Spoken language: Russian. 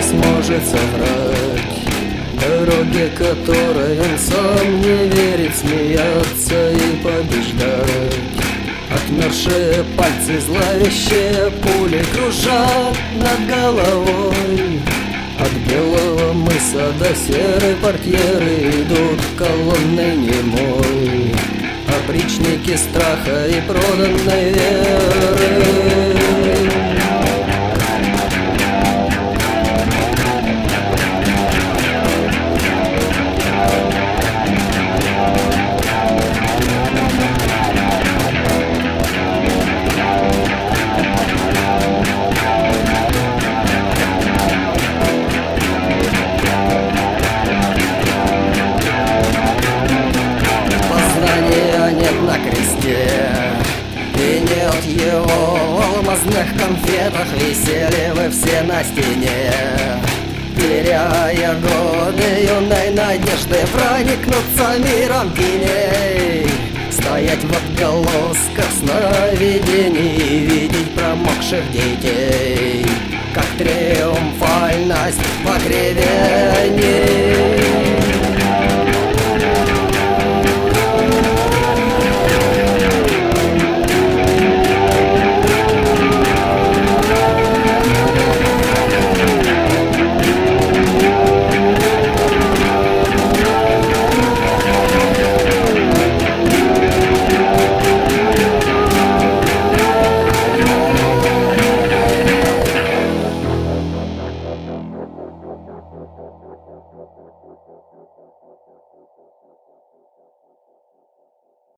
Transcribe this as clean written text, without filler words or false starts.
сможет соврать. Дороги, которые он сам не верит, смеяться и побеждать. Отмершие пальцы, зловещие пули кружат над головой. От Белого мыса до Серой портьеры идут колонны немой. Опричники страха и проданной веры. На кресте и нет его в алмазных конфетах. Висели вы все на стене, теряя годы юной надежды проникнуться миром теней. Стоять в отголосках сновидений и видеть промокших детей, как триумфальность погребений.